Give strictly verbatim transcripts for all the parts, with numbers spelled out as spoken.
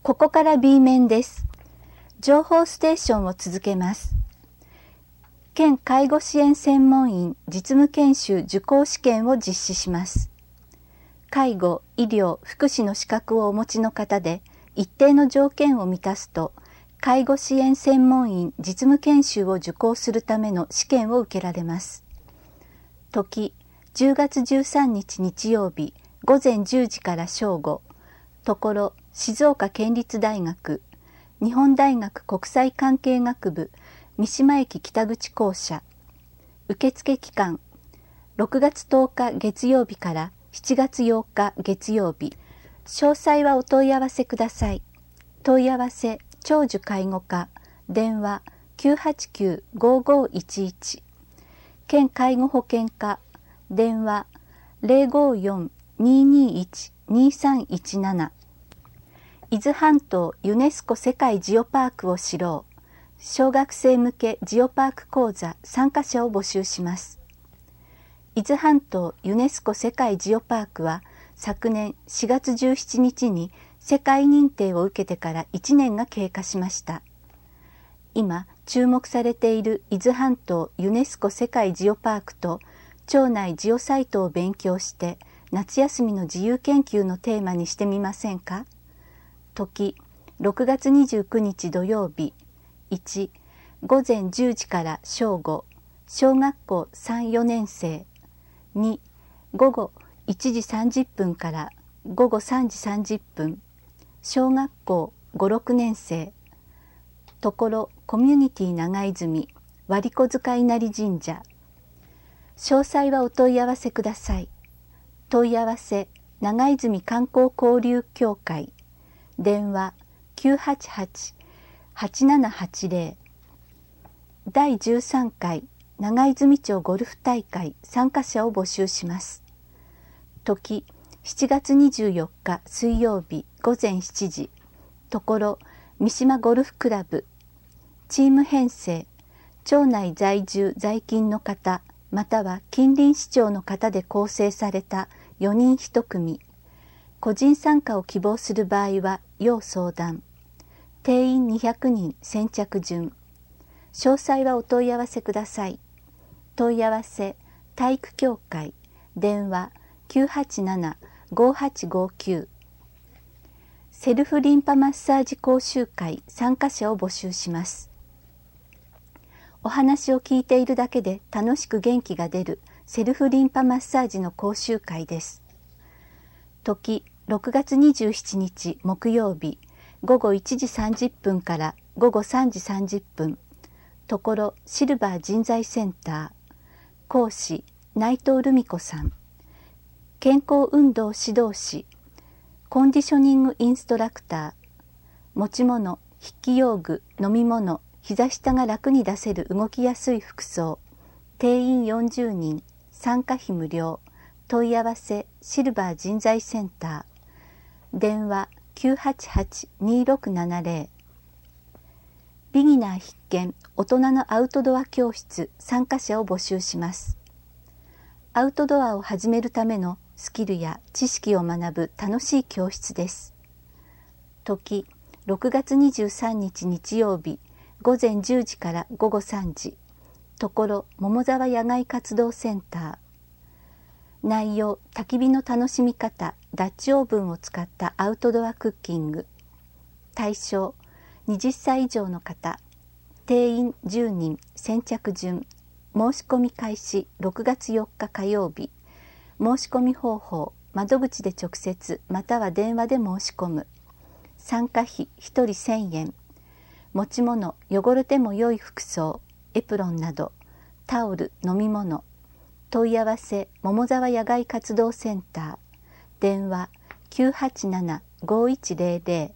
ここから B 面です。情報ステーションを続けます。県介護支援専門員実務研修受講試験を実施します。介護、医療、福祉の資格をお持ちの方で一定の条件を満たすと、介護支援専門員実務研修を受講するための試験を受けられます。時、じゅうがつじゅうさんにち日曜日、午前じゅうじから正午。ところ、静岡県立大学、日本大学国際関係学部、三島駅北口校舎。受付期間、ろくがつとおか月曜日からしちがつようか月曜日。詳細はお問い合わせください。問い合わせ、長寿介護課、電話 きゅうはちきゅう ごーごーいちいち。県介護保険課、電話 ゼロごーよん にーにーいち にーさんいちなな。伊豆半島ユネスコ世界ジオパークを知ろう。小学生向けジオパーク講座参加者を募集します。伊豆半島ユネスコ世界ジオパークは昨年しがつじゅうしちにちに世界認定を受けてからいちねんが経過しました。今注目されている伊豆半島ユネスコ世界ジオパークと町内ジオサイトを勉強して夏休みの自由研究のテーマにしてみませんか。時、ろくがつにじゅうくにち土曜日。いち、午前じゅうじから正午、小学校さん、よねんせい。に、午後いちじさんじゅっぷんから午後さんじさんじゅっぷん、小学校ご、ろくねんせい。ところコミュニティ長泉、割子塚稲荷神社。詳細はお問い合わせください。問い合わせ、長泉観光交流協会。電話 きゅうはちはち はちななはちゼロ。だいじゅうさんかい長泉町ゴルフ大会参加者を募集します。時、しちがつにじゅうよっか水曜日午前しちじ。ところ、三島ゴルフクラブ。チーム編成、町内在住在勤の方、または近隣市町の方で構成されたよにんいち組。個人参加を希望する場合は要相談。定員にひゃくにん先着順。詳細はお問い合わせください。問い合わせ、体育協会、電話 きゅうはちなな ごはちごきゅう。セルフリンパマッサージ講習会参加者を募集します。お話を聞いているだけで楽しく元気が出るセルフリンパマッサージの講習会です。時、ろくがつにじゅうしちにち木曜日、午後いちじさんじゅっぷんから午後さんじさんじゅっぷん。ところシルバー人材センター。講師、内藤留美子さん。健康運動指導士、コンディショニングインストラクター。持ち物、筆記用具、飲み物、膝下が楽に出せる動きやすい服装。定員よんじゅうにん、参加費無料。問い合わせ、シルバー人材センター。電話 きゅうはちはち にーろくななゼロ。ビギナー必見、大人のアウトドア教室参加者を募集します。アウトドアを始めるためのスキルや知識を学ぶ楽しい教室です。時、ろくがつにじゅうさんにち日曜日、午前じゅうじから午後さんじ。ところ桃沢野外活動センター。内容、焚き火の楽しみ方、ダッチオーブンを使ったアウトドアクッキング。対象、はたち以上の方。定員じゅうにん、先着順。申し込み開始ろくがつよっか火曜日。申し込み方法、窓口で直接または電話で申し込む。参加費ひとりせんえん。持ち物、汚れても良い服装、エプロンなど、タオル、飲み物。問い合わせ、桃沢野外活動センター。電話 きゅうはちなな ごいちゼロゼロ。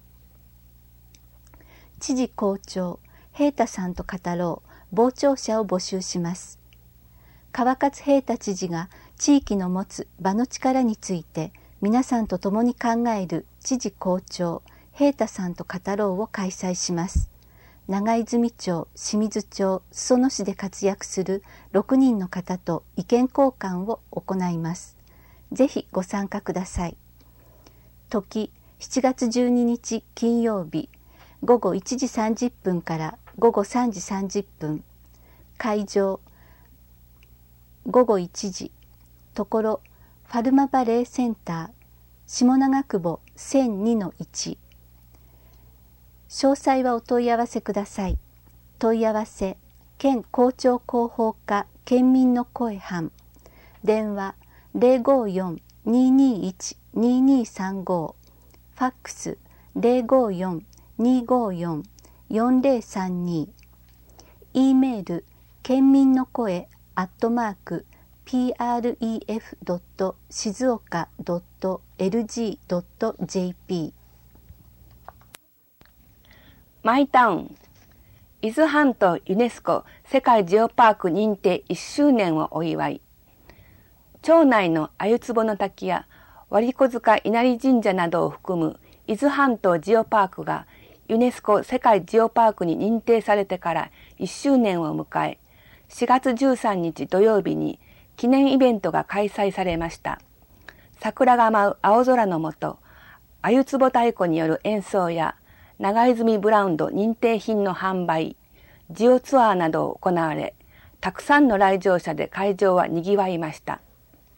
知事校長、平太さんと語ろう、傍聴者を募集します。川勝平太知事が地域の持つ場の力について皆さんと共に考える知事校長、平太さんと語ろうを開催します。長泉町、清水町、裾野市で活躍するろくにんの方と意見交換を行います。ぜひご参加ください。時、 しちがつじゅうににち金曜日ごごいちじさんじゅっぷんからごごさんじさんじゅっぷん、会場ごごいちじ、ところファルマバレーセンター下長久保 せんにのいち。 詳細はお問い合わせください。問い合わせ県公聴広報課県民の声班、電話 ゼロごよん にーにーいち にーにーさんご、ファックス ゼロごよん にーごよん よんゼロさんに、 E メール県民の声アットマーク ピーアールイーエフ ドット 静岡 ドット エルジー ドット ジェーピー。 マイタウン伊豆半島ユネスコ世界ジオパーク認定いっしゅうねんをお祝い。町内の鮎壺の滝や割子塚稲荷神社などを含む伊豆半島ジオパークがユネスコ世界ジオパークに認定されてからいっしゅうねんを迎え、しがつじゅうさんにち土曜日に記念イベントが開催されました。桜が舞う青空の下、鮎壺太鼓による演奏や長泉ブランド認定品の販売、ジオツアーなどを行われ、たくさんの来場者で会場は賑わいました。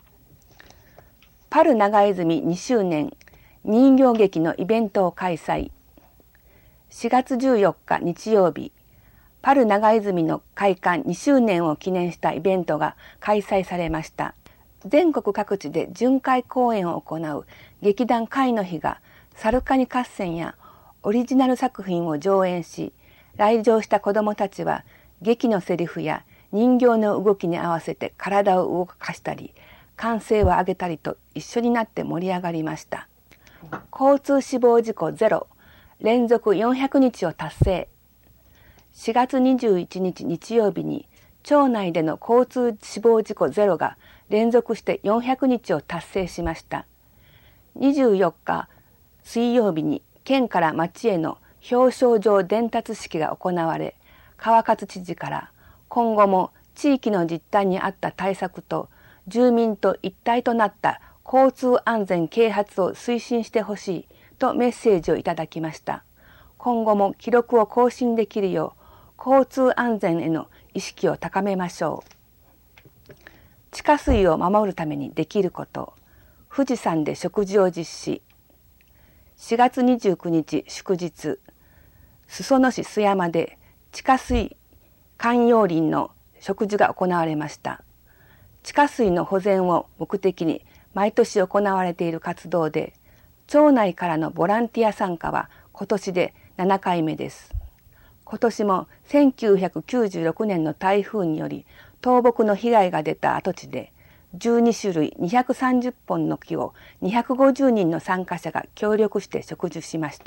パル長泉にしゅうねん人形劇のイベントを開催。しがつじゅうよっか日曜日、パル長泉の開館にしゅうねんを記念したイベントが開催されました。全国各地で巡回公演を行う劇団会の日がサルカニ合戦やオリジナル作品を上演し、来場した子どもたちは劇のセリフや人形の動きに合わせて体を動かしたり、歓声を上げたりと一緒になって盛り上がりました。交通死亡事故ゼロ、連続よんひゃくにちを達成。しがつにじゅういちにち日曜日に町内での交通死亡事故ゼロが連続してよんひゃくにちを達成しました。にじゅうよっか水曜日に県から町への表彰状伝達式が行われ、川勝知事から今後も地域の実態に合った対策と住民と一体となった交通安全啓発を推進してほしいとメッセージをいただきました。今後も記録を更新できるよう交通安全への意識を高めましょう。地下水を守るためにできること、富士山で食事を実施。しがつにじゅうくにち祝日、裾野市須山で地下水観葉林の植樹が行われました。地下水の保全を目的に毎年行われている活動で、町内からのボランティア参加は今年でななかいめです。今年もせんきゅうひゃくきゅうじゅうろくねんの台風により倒木の被害が出た跡地で、じゅうにしゅるいにひゃくさんじゅっぽんの木をにひゃくごじゅうにんの参加者が協力して植樹しました。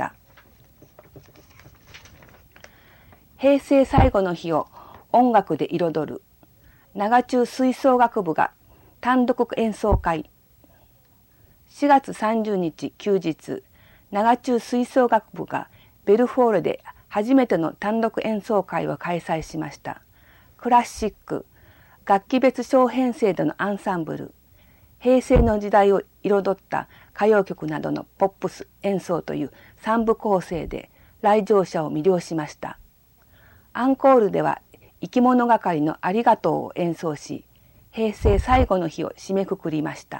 平成最後の日を音楽で彩る長中吹奏楽部が単独演奏会。しがつさんじゅうにち休日、長中吹奏楽部がベルフォールで初めての単独演奏会を開催しました。クラシック、楽器別小編成でのアンサンブル、平成の時代を彩った歌謡曲などのポップス演奏という三部構成で来場者を魅了しました。アンコールでは生き物係のありがとうを演奏し、平成最後の日を締めくくりました。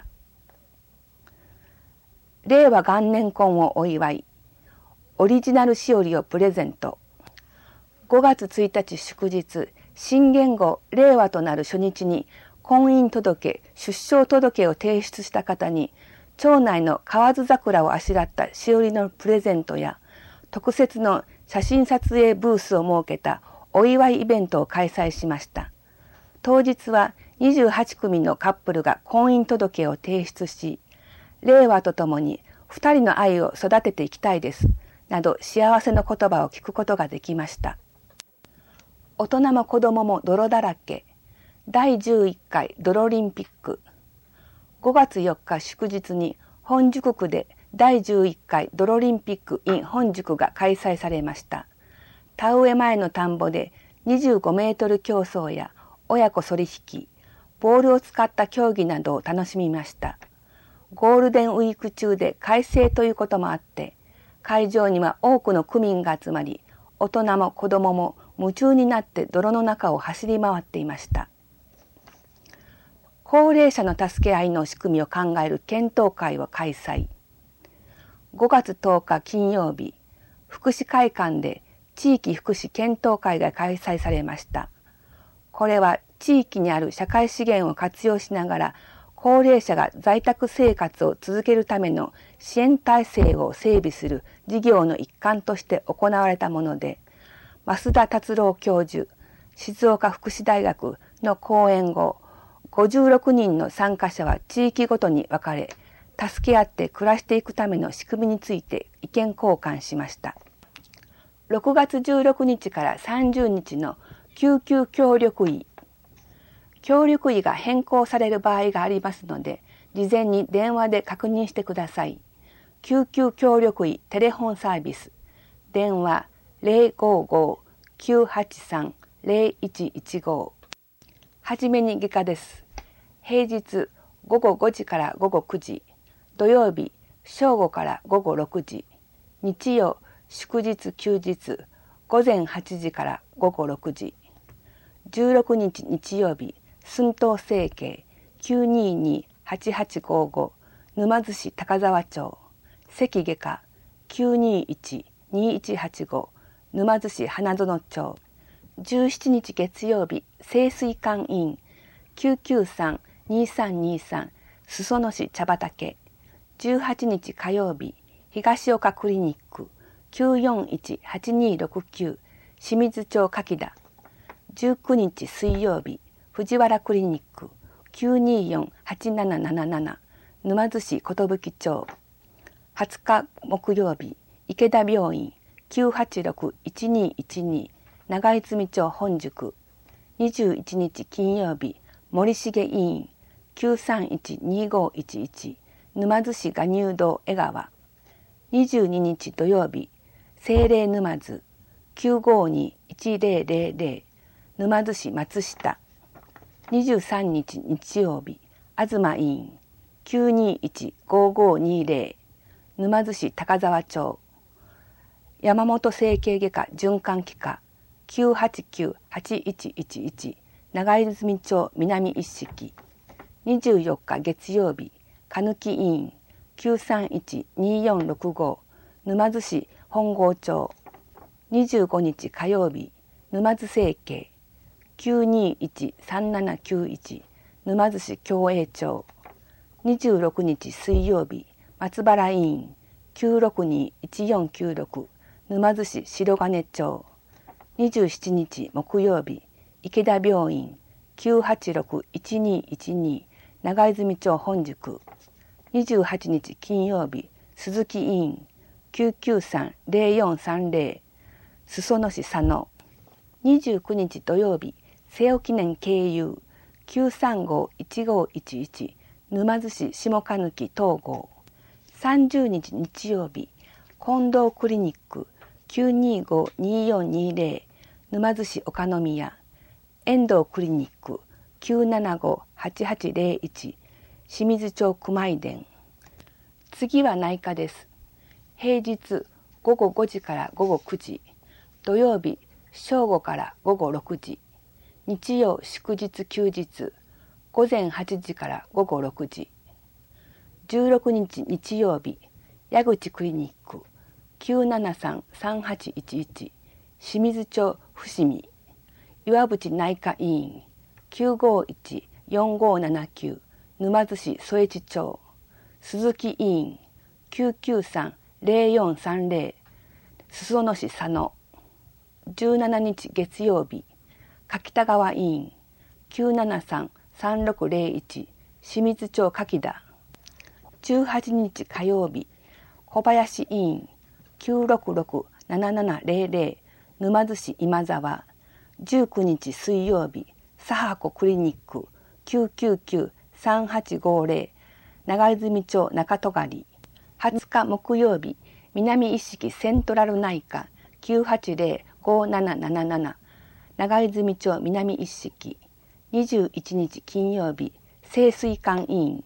令和元年婚をお祝い、オリジナルしおりをプレゼント。ごがつついたち祝日、新元号令和となる初日に婚姻届、出生届を提出した方に、町内の河津桜をあしらったしおりのプレゼントや、特設の写真撮影ブースを設けたお祝いイベントを開催しました。当日はにじゅうはちくみのカップルが婚姻届を提出し、令和とともに二人の愛を育てていきたいです、など幸せの言葉を聞くことができました。大人も子供も泥だらけ、だいじゅういっかい泥リンピック。ごがつよっか祝日に本宿区でだいじゅういっかい泥リンピック in 本宿が開催されました。田植え前の田んぼでにじゅうごメートル競争や親子そり引き、ボールを使った競技などを楽しみました。 ゴールデンウィーク中で快晴ということもあって、会場には多くの区民が集まり、大人も子供も夢中になって泥の中を走り回っていました。高齢者の助け合いの仕組みを考える検討会を開催。ごがつとおか金曜日、福祉会館で地域福祉検討会が開催されました。これは地域にある社会資源を活用しながら、高齢者が在宅生活を続けるための支援体制を整備する事業の一環として行われたもので、増田達郎教授、静岡福祉大学の講演後、ごじゅうろくにんの参加者は地域ごとに分かれ、助け合って暮らしていくための仕組みについて意見交換しました。ろくがつじゅうろくにちからさんじゅうにちの救急協力医、協力医が変更される場合がありますので、事前に電話で確認してください。救急協力医テレホンサービス。電話 ゼロごーごーきゅうはちさん ゼロいちいちご。はじめに外科です。平日ごごごじからごごくじ。土曜日正午からごごろくじ。日曜、祝日休日ごぜんはちじからごごろくじ。じゅうろくにち日曜日、寸東整形 きゅうにーにーはちはちごーご 沼津市高沢町、関外科 きゅうにーいちにーいちはちご 沼津市花園町。じゅうしちにち月曜日、清水館院 きゅうきゅうさんにーさんにーさん 裾野市茶畑。じゅうはちにち火曜日、東岡クリニック きゅうよんいちはちにーろくきゅう 清水町柿田。じゅうくにち水曜日、藤原クリニック きゅうにーよんはちなななななな 沼津市寿町。はつか木曜日、池田病院 きゅうはちろくいちにーいちにー 長泉町本宿。にじゅういちにち金曜日、森重医院 きゅうさんいちにーごーいちいち 沼津市賀入堂江川。にじゅうににち土曜日、聖霊沼津 きゅうごーにーいちぜろぜろぜろ 沼津市松下。にじゅうさんにち日曜日、東医院 きゅうにーいちごーごーにーぜろ 沼津市高沢町。山本整形外科循環器科 きゅうはちきゅうはちいちいちいち 長泉町南一色。にじゅうよっか月曜日、鹿木医院 きゅうさんいちにーよんろくご 沼津市本郷町。にじゅうごにち火曜日、沼津整形 きゅうにーいちさんななきゅういち 沼津市共栄町。にじゅうろくにち水曜日、松原医院 きゅうろくにーいちよんきゅうろく 沼津市白金町。にじゅうしちにち木曜日、池田病院 きゅうはちろくいちにーいちにー 長泉町本宿。にじゅうはちにち金曜日、鈴木医院 きゅうきゅうさんぜろよんさんぜろ 裾野市佐野。にじゅうくにち土曜日、瀬尾記念経由 きゅうさんごーいちごーいちいち 沼津市下鹿貫東郷。さんじゅうにち日曜日、近藤クリニック きゅうにーごーにーよんにーぜろ 沼津市岡宮。遠藤クリニック きゅうななごーはちはちぜろいち 清水町熊井田。次は内科です。平日ごごごじからごごくじ。土曜日正午からごごろくじ。日曜祝日休日ごぜんはちじからごごろくじ。じゅうろくにち日曜日、矢口クリニック きゅうななさんさんはちいちいち 清水町伏見。岩渕内科医院 きゅうごーいちよんごーななきゅう 沼津市添地町。鈴木医院 きゅうきゅうさんぜろよんさんぜろ 裾野市佐野。じゅうしちにち月曜日、柿田川医院 きゅうななさんさんろくぜろいち 清水町柿田。じゅうはちにち火曜日、小林医院 きゅうろくろくななななぜろぜろ 沼津市今沢。じゅうくにち水曜日、佐波子クリニック きゅうきゅうきゅうさんはちごーぜろ 長泉町中戸狩。はつか木曜日、南一色セントラル内科 きゅうはちぜろごーなななななな 長泉町南一色。にじゅういちにち金曜日、清水館医院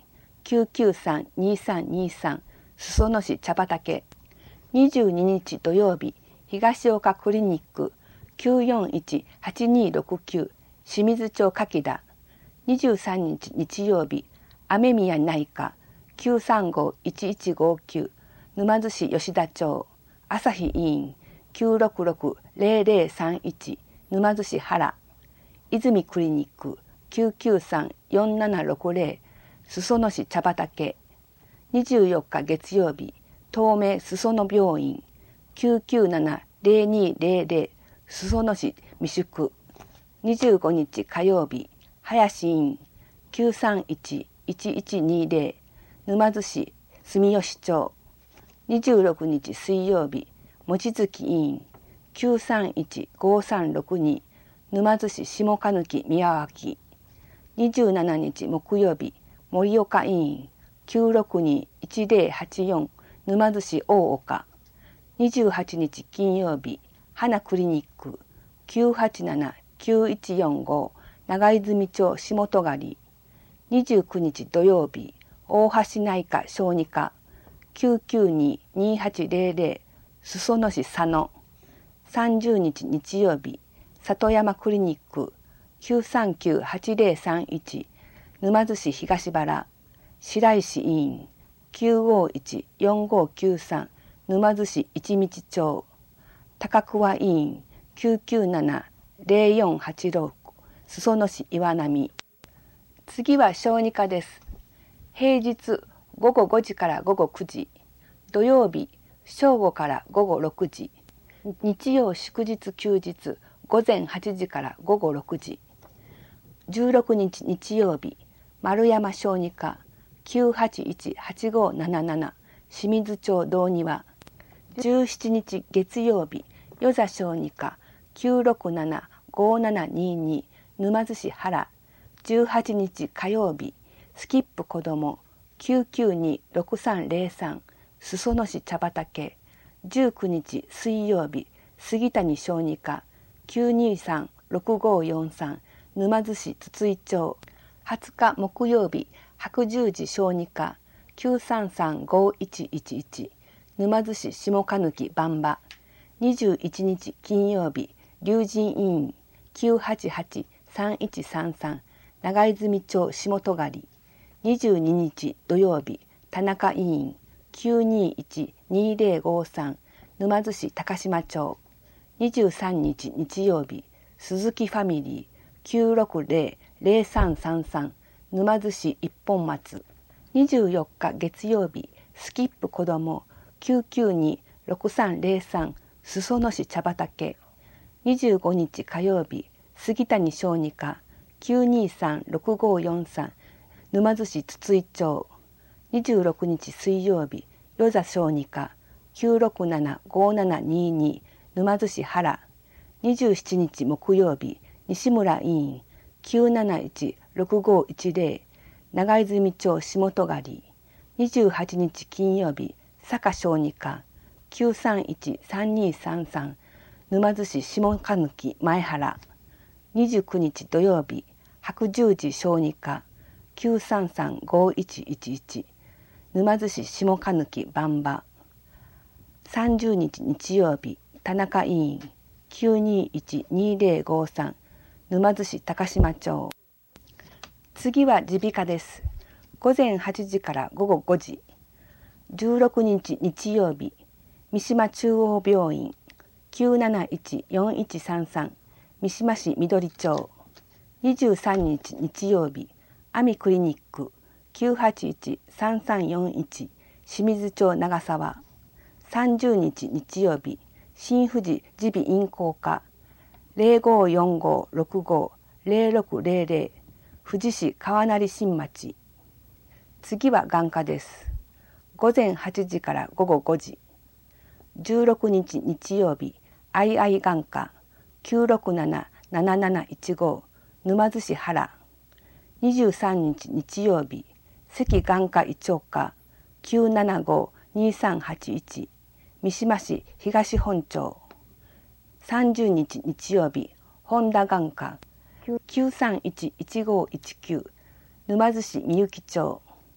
きゅうきゅうさん にさんにさん 裾野市茶畑。にじゅうににち土曜日、東岡クリニック きゅうよんいち はちにろくきゅう 清水町柿田。にじゅうさんにち日曜日、雨宮内科 きゅうさんご いちいちごきゅう 沼津市吉田町。朝日医院 きゅうろくろく ぜろぜろさんいち 沼津市原。泉クリニック きゅうきゅうさん よんななろくぜろ 裾野市茶畑。にじゅうよっか月曜日、東名裾野病院 きゅうきゅうなな ぜろにぜろぜろ 裾野市未宿。にじゅうごにち火曜日、林院 きゅうさんいち いちいちにぜろ 沼津市住吉町。にじゅうろくにち水曜日、望月医院 きゅうさんいち ごさんろくに 沼津市下鹿貫宮脇。にじゅうしちにち木曜日、盛岡医院 きゅうろくに いちぜろはちよん 沼津市大岡。にじゅうはちにち金曜日、花クリニック きゅうはちなな きゅういちよんご 長泉町下戸狩。にじゅうくにち土曜日、大橋内科小児科 きゅうきゅうに にはちぜろぜろ 裾野市佐野。さんじゅうにち日曜日、里山クリニック きゅうさんきゅう はちぜろさんいち 沼津市東原。白石医院 きゅうごいち よんごきゅうさん 沼津市一道町。高桑医院 きゅうきゅうなな ぜろよんはちろく 裾野市岩波。次は小児科です。平日ごごごじからごごくじ、土曜日正午からごごろくじ、日曜祝日休日ごぜんはちじからごごろくじ。じゅうろくにち日曜日、丸山小児科 きゅうはちいち はちごなななな 清水町道庭。じゅうしちにち月曜日、与座小児科 きゅうろくなな ごななにに 沼津市原。じゅうはちにち火曜日、スキップ子ども きゅうきゅうに ろくさんぜろさん 裾野市茶畑。じゅうくにち水曜日、杉谷小児科 きゅうにさん ろくごよんさん 沼津市筒井町。はつか木曜日、白十字小児科 きゅうさんさん ごいちいちいち 沼津市下鹿貫番場。にじゅういちにち金曜日、龍神医院 きゅうはちはち さんいちさんさん 長泉町下戸狩。にじゅうににち土曜日、田中医院 きゅうにいち にぜろごさん 沼津市高島町。にじゅうさんにち日曜日、鈴木ファミリー きゅうろくぜろ ぜろさんさんさん 沼津市一本松。にじゅうよっか月曜日、スキップ子ども きゅうきゅうに ろくさんぜろさん 裾野市茶畑。にじゅうごにち火曜日、杉谷小児科 きゅうにさん ろくごよんさん 沼津市筒井町。にじゅうろくにち水曜日、与座小児科 きゅうろくなな ごななにに 沼津市原。にじゅうしちにち木曜日、西村医院 きゅうなないち ろくごいちぜろ 長泉町下戸狩。にじゅうはちにち金曜日、坂小児科 きゅうさんいち さんにさんさん 沼津市下鹿貫前原。にじゅうくにち土曜日、白十字小児科 きゅうさんさん ごいちいちいち 沼津市下鹿貫番場。さんじゅうにち日曜日、田中医院 きゅうにいち にぜろごさん 沼津市高島町。次は耳鼻科です。ごぜんはちじからごごごじ。じゅうろくにち日曜日、三島中央病院 きゅうなないち よんいちさんさん 三島市緑町。にじゅうさんにち日曜日、阿美クリニック きゅうはちいち さんさんよんいち 清水町長沢。さんじゅうにち日曜日、新富士耳鼻咽喉科 ぜろごよんご ろくご ぜろろくぜろぜろ 富士市川成新町。次は眼科です。ごぜんはちじからごごごじ。じゅうろくにち日曜日、アイアイ眼科 きゅうろくなな なななないちご 沼津市原。にじゅうさんにち日曜日、関眼科胃腸科 きゅうななご にさんはちいち 三島市東本町。さんじゅうにち日曜日、本田眼科 きゅうさんいち いちごいちきゅう 沼津市みゆき町。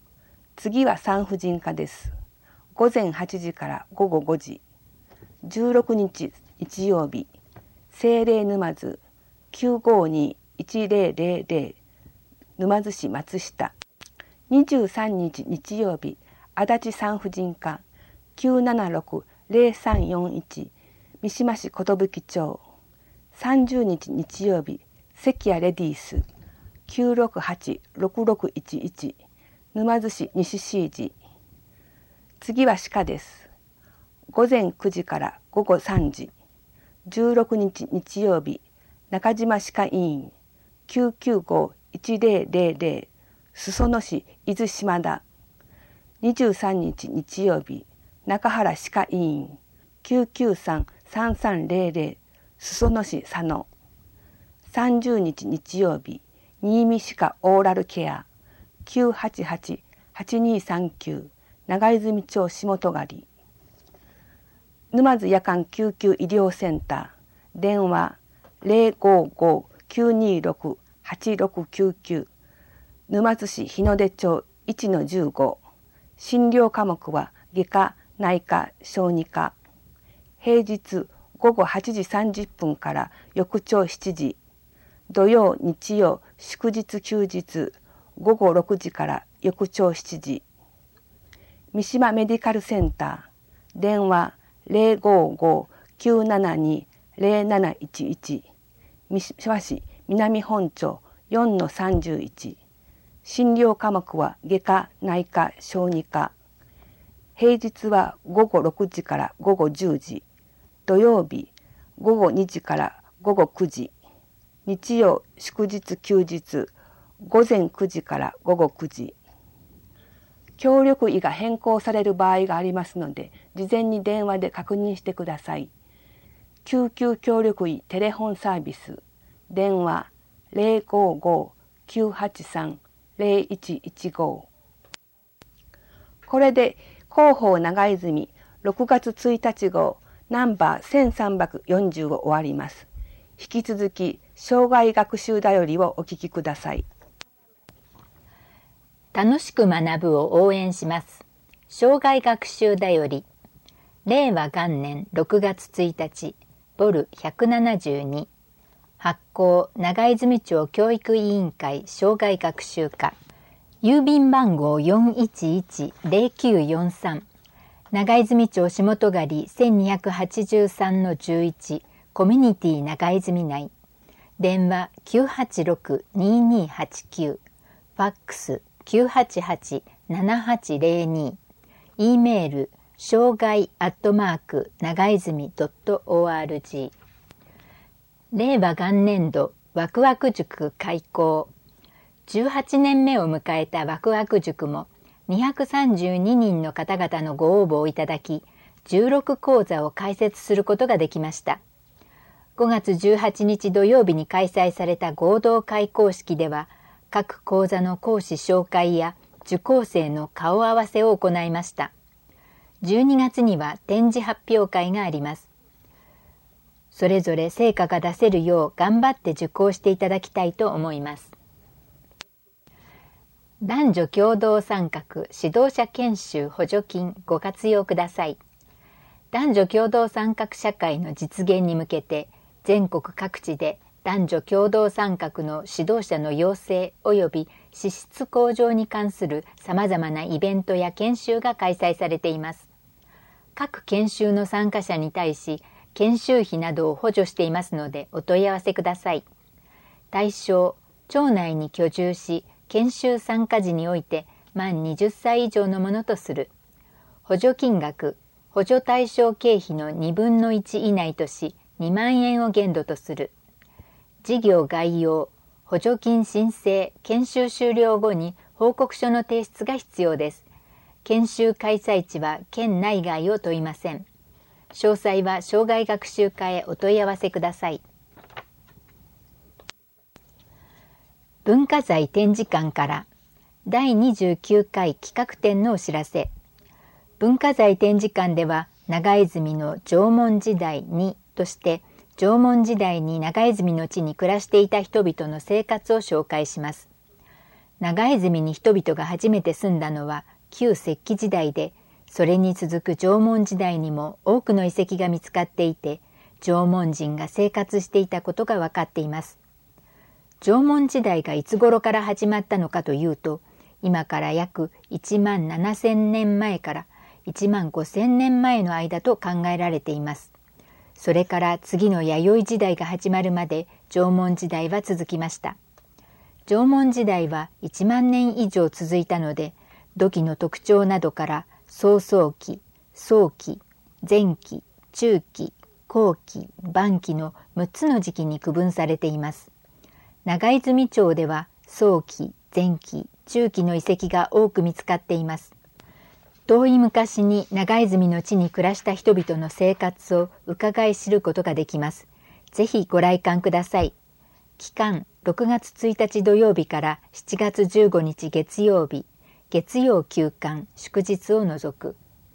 次は産婦人科です。ごぜんはちじからごごごじ。じゅうろくにち日曜日、聖霊沼津 きゅうごにいちぜろぜろぜろ 沼津市松下。にじゅうさんにち日曜日、足立産婦人科 きゅうななろくぜろさんよんいち 三島市寿町。さんじゅうにち日曜日、関谷レディース きゅうろくはちろくろくいちいち 沼津市西椎寺。次は歯科です。ごぜんくじからごごさんじ。じゅうろくにち日曜日、中島歯科医院 きゅうきゅうごいちぜろぜろぜろ 裾野市伊豆島田。にじゅうさんにち日曜日、中原歯科医院 きゅうきゅうさんさんさんぜろぜろ 裾野市佐野。さんじゅうにち日曜日、新見歯科オーラルケア きゅうはちはちはちにさんきゅう 長泉町下戸狩。沼津夜間救急医療センター、電話 ぜろごごきゅうにろくはちろくきゅうきゅう、沼津市日の出町 いちのじゅうご。診療科目は外科、内科、小児科。平日ごごはちじさんじゅっぷんから翌朝しちじ。土曜、日曜、祝日休日ごごろくじから翌朝しちじ。三島メディカルセンター、電話ぜろごごきゅうななにぜろなないちいち。三島市南本町 よんのさんじゅういち。診療科目は外科、内科、小児科。平日はごごろくじからごごじゅうじ。土曜日ごごにじからごごくじ。日曜、祝日休日ごぜんくじからごごくじ。協力医が変更される場合がありますので、事前に電話で確認してください。救急協力医テレホンサービス、電話ぜろごごきゅうはちさんぜろいちいちご。これで広報長泉ろくがつついたち号ナンバーせんさんびゃくよんじゅうを終わります。引き続き生涯学習だよりをお聞きください。 楽しく学ぶを応援します。生涯学習だより。れいわがんねんろくがつついたち、ボルひゃくななじゅうに。発行長泉町教育委員会生涯学習課。郵便番号 よんいちいちぜろきゅうよんさん。長泉町下戸狩 せんにひゃくはちじゅうさんのじゅういち コミュニティ長泉内。電話 きゅうはちろくににはちきゅう。ファックスきゅうはちはちななはちぜろに。e メール生涯アットマーク長泉 .org。 令和元年度ワクワク塾開講。じゅうはちねんめを迎えたワクワク塾もにひゃくさんじゅうににんの方々のご応募をいただき、じゅうろくこうざを開設することができました。ごがつじゅうはちにち土曜日に開催された合同開講式では、各講座の講師紹介や受講生の顔合わせを行いました。じゅうにがつには展示発表会があります。それぞれ成果が出せるよう頑張って受講していただきたいと思います。男女共同参画指導者研修補助金ご活用ください。男女共同参画社会の実現に向けて、全国各地で男女共同参画の指導者の養成及び資質向上に関するさまざまなイベントや研修が開催されています。各研修の参加者に対し、研修費などを補助していますのでお問い合わせください。対象、町内に居住し、研修参加時において満にじゅっさい以上のものとする。補助金額、補助対象経費のにぶんのいち以内とし、にまんえんを限度とする。事業概要、補助金申請、研修終了後に報告書の提出が必要です。研修開催地は県内外を問いません。詳細は生涯学習課へお問い合わせください。文化財展示館からだいにじゅうきゅうかい企画展のお知らせ。文化財展示館では長泉の縄文時代にとして縄文時代に長泉の地に暮らしていた人々の生活を紹介します。長泉に人々が初めて住んだのは旧石器時代で、それに続く縄文時代にも多くの遺跡が見つかっていて、縄文人が生活していたことが分かっています。縄文時代がいつ頃から始まったのかというと、今から約いちまんななせんねんまえからいちまんごせんねんまえの間と考えられています。それから次の弥生時代が始まるまで縄文時代は続きました。縄文時代はいちまんねん以上続いたので、土器の特徴などから草創期、早期、前期、中期、後期、晩期のむっつの時期に区分されています。長泉町では早期、前期、中期の遺跡が多く見つかっています。遠い昔に長泉の地に暮らした人々の生活を伺い知ることができます。ぜひご来館ください。期間ろくがつついたち土曜日からしちがつじゅうごにち月曜日、月曜休館、祝日を除く。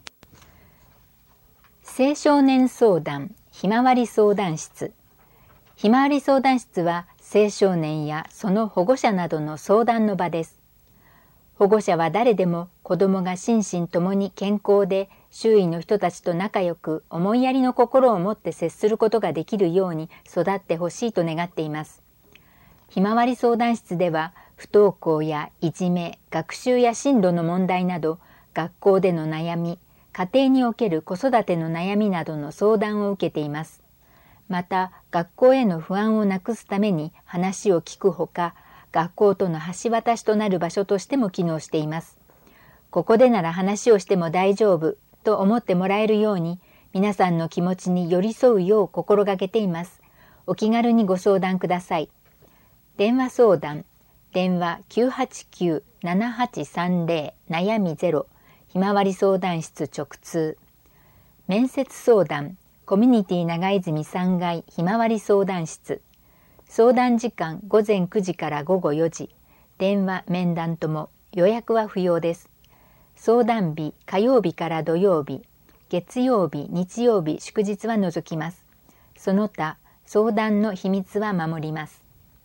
青少年相談、ひまわり相談室。ひまわり相談室は青少年やその保護者などの相談の場です。保護者は誰でも子どもが心身ともに健康で周囲の人たちと仲良く思いやりの心を持って接することができるように育ってほしいと願っています。ひまわり相談室では不登校やいじめ、学習や進路の問題など学校での悩み、家庭における子育ての悩みなどの相談を受けています。また学校への不安をなくすために話を聞くほか、学校との橋渡しとなる場所としても機能しています。ここでなら話をしても大丈夫と思ってもらえるように、皆さんの気持ちに寄り添うよう心がけています。お気軽にご相談ください。電話相談、電話 きゅうはちきゅう ななはちさんぜろ 悩みゼロ、ひまわり相談室直通。面接相談、コミュニティ長泉さんがいひまわり相談室。相談時間ごぜんくじからごごよじ、電話、面談とも予約は不要です。相談日、火曜日から土曜日、月曜日、日曜日、祝日は除きます。その他、相談の秘密は守ります。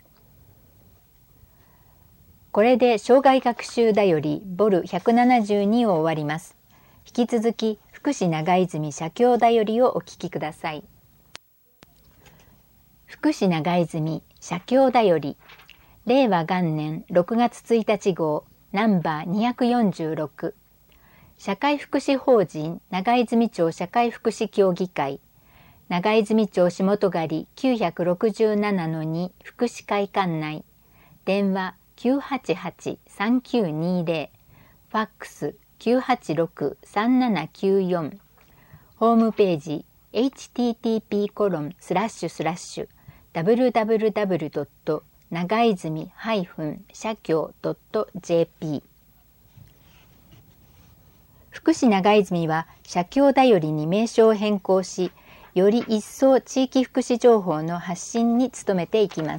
これで生涯学習だよりボルひゃくななじゅうにを終わります。引き続き、福祉長泉写経だよりをお聞きください。福祉長泉写経だより、れいわがんねんろくがつついたち号ナンバーにひゃくよんじゅうろく、社会福祉法人長泉町社会福祉協議会、長泉町下戸狩 きゅうろくななのに 福祉会館内、電話 きゅうはちはち さんきゅうにぜろ、ファックス きゅうはちろく さんななきゅうよん、ホームページ エイチティーティーピーコロンスラッシュスラッシュダブリュダブリュダブリュドット長泉社協ドットジェーピー。 福祉長泉は社協だよりに名称を変更し、より一層地域福祉情報の発信に努めていきます。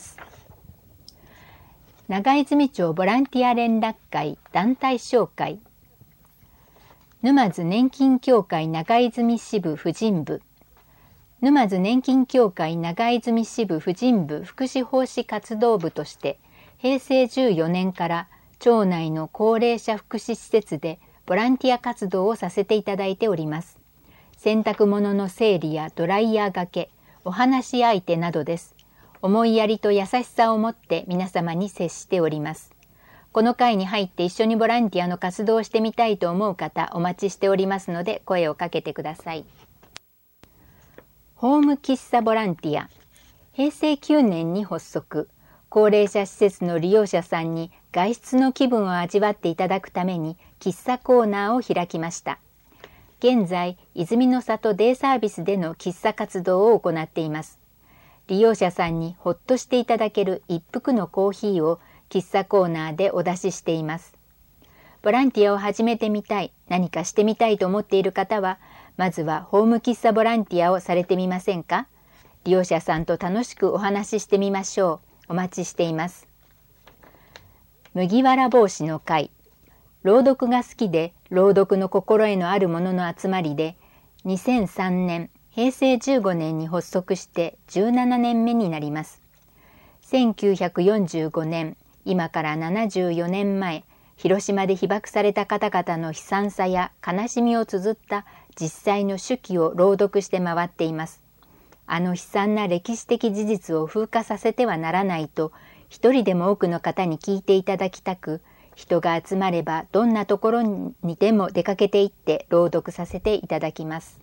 長泉町ボランティア連絡会団体紹介。沼津年金協会長泉支部婦人部、沼津年金協会長泉支部婦人部福祉奉仕活動部としてへいせいじゅうよねんから町内の高齢者福祉施設でボランティア活動をさせていただいております。洗濯物の整理やドライヤーがけ、お話し相手などです。思いやりと優しさを持って皆様に接しております。この会に入って一緒にボランティアの活動をしてみたいと思う方お待ちしておりますので声をかけてください。ホーム喫茶ボランティア。へいせいきゅうねんに発足。高齢者施設の利用者さんに外出の気分を味わっていただくために喫茶コーナーを開きました。現在、泉の里デイサービスでの喫茶活動を行っています。利用者さんにほっとしていただける一服のコーヒーを喫茶コーナーでお出ししています。ボランティアを始めてみたい、何かしてみたいと思っている方は、まずはホーム喫茶ボランティアをされてみませんか？利用者さんと楽しくお話ししてみましょう。お待ちしています。麦わら帽子の会。朗読が好きで朗読の心得のある者の集まりで、にせんさんねん、へいせいじゅうごねんに発足してじゅうななねんめになります。せんきゅうひゃくよんじゅうごねん、今からななじゅうよねんまえ、 広島で被爆された方々の悲惨さや悲しみを綴った実際の手記を朗読して回っています。あの悲惨な歴史的事実を風化させてはならないと、一人でも多くの方に聞いていただきたく、人が集まればどんなところにでも出かけていって朗読させていただきます。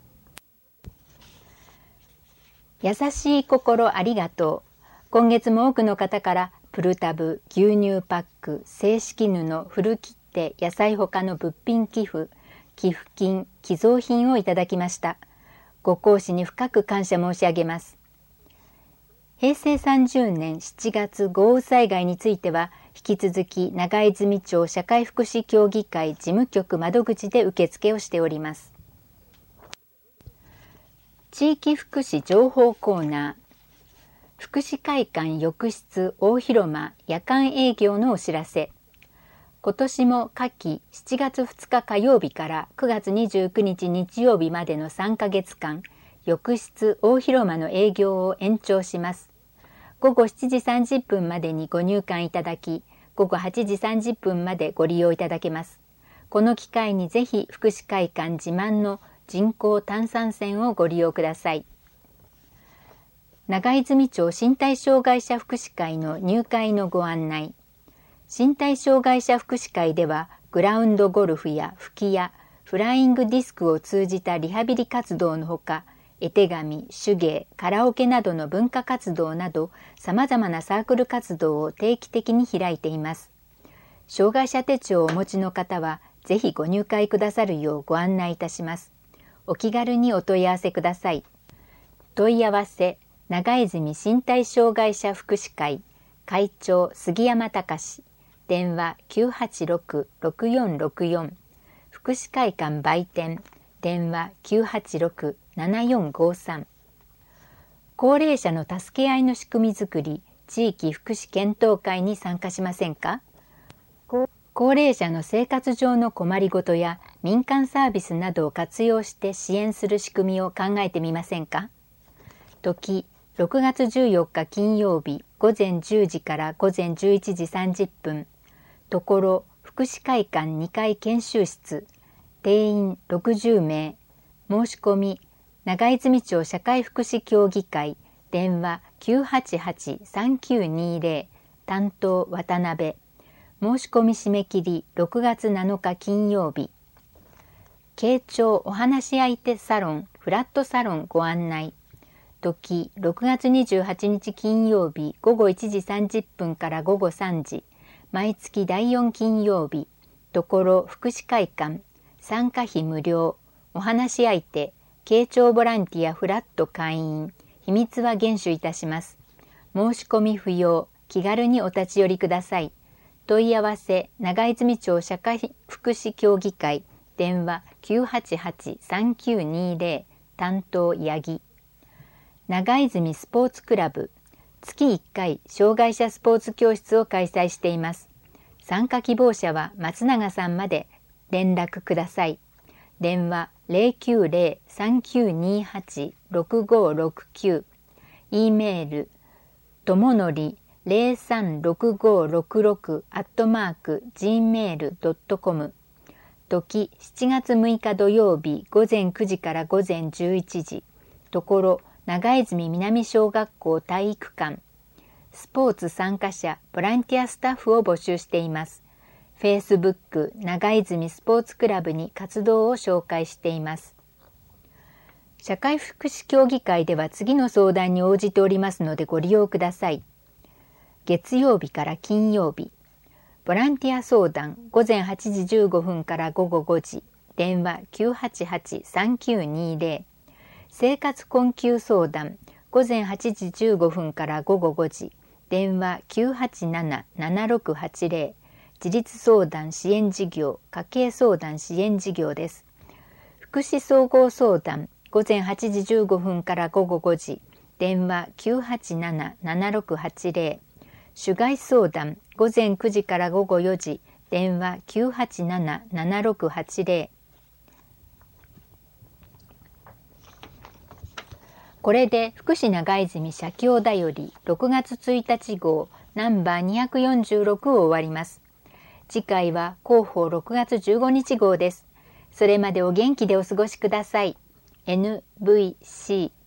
優しい心ありがとう。今月も多くの方からプルタブ、牛乳パック、正式布、古切手、野菜ほかの物品寄付、寄付金、寄贈品をいただきました。ご厚志に深く感謝申し上げます。へいせいさんじゅうねんしちがつ豪雨災害については、引き続き長泉町社会福祉協議会事務局窓口で受付をしております。地域福祉情報コーナー。福祉会館浴室大広間夜間営業のお知らせ。今年も夏季しちがつふつか火曜日からくがつにじゅうくにち日曜日までのさんかげつかん、浴室大広間の営業を延長します。ごごしちじさんじゅっぷんまでにご入館いただき、ごごはちじさんじゅっぷんまでご利用いただけます。この機会にぜひ福祉会館自慢の人工炭酸泉をご利用ください。長泉町身体障害者福祉会の入会のご案内。身体障害者福祉会では、グラウンドゴルフや吹き矢、フライングディスクを通じたリハビリ活動のほか、絵手紙、手芸、カラオケなどの文化活動など、様々なサークル活動を定期的に開いています。障害者手帳をお持ちの方は、ぜひご入会くださるようご案内いたします。お気軽にお問い合わせください。問い合わせ、長泉身体障害者福祉会会長杉山隆、電話 きゅうはちろく ろくよんろくよん、福祉会館売店電話 きゅうはちろく ななよんごさん。高齢者の助け合いの仕組みづくり地域福祉検討会に参加しませんか？高齢者の生活上の困りごとや民間サービスなどを活用して支援する仕組みを考えてみませんか？時ろくがつじゅうよっか金曜日ごぜんじゅうじからごぜんじゅういちじさんじゅっぷん、ところ福祉会館にかい研修室、定員ろくじゅうめい、申し込み長泉町社会福祉協議会電話 きゅうはちはち さんきゅうにぜろ、担当渡辺、申し込み締め切りろくがつなのか金曜日。慶長お話し相手サロンフラットサロンご案内。時ろくがつにじゅうはちにち金曜日ごごいちじさんじゅっぷんからごごさんじ、毎月だいよん金曜日、ところ福祉会館、参加費無料、お話し相手、慶長ボランティアフラット会員、秘密は厳守いたします。申し込み不要、気軽にお立ち寄りください。問い合わせ、長泉町社会福祉協議会、電話 きゅうはちはち さんきゅうにぜろ、担当八木。長泉スポーツクラブ、月いっかい障害者スポーツ教室を開催しています。参加希望者は松永さんまで連絡ください。電話 ゼロきゅうゼロ さんきゅうにはち ろくごろくきゅう、E メール、とものりゼロさんろくごろくろく アットマーク ジーメール ドットコム。時しちがつむいか土曜日ごぜんくじからごぜんじゅういちじ、ところ長泉南小学校体育館、スポーツ参加者ボランティアスタッフを募集しています。Facebook 長泉スポーツクラブに活動を紹介しています。社会福祉協議会では次の相談に応じておりますのでご利用ください。月曜日から金曜日、ボランティア相談ごぜんはちじじゅうごふんからごごごじ、電話 きゅうはちはち さんきゅうにぜろ、生活困窮相談ごぜんはちじじゅうごふんからごごごじ、電話 きゅうはちなな ななろくはちぜろ、自立相談支援事業家計相談支援事業です。福祉総合相談ごぜんはちじじゅうごふんからごごごじ、電話 きゅうはちなな ななろくはちぜろ、主外相談ごぜんくじからごごよじ、電話 きゅうはちなな ななろくはちぜろ。これで福祉長泉社協だよりろくがつついたち号ナンバーにひゃくよんじゅうろくを終わります。 次回は広報ろくがつじゅうごにち号です。それまでお元気でお過ごしください。エヌブイシー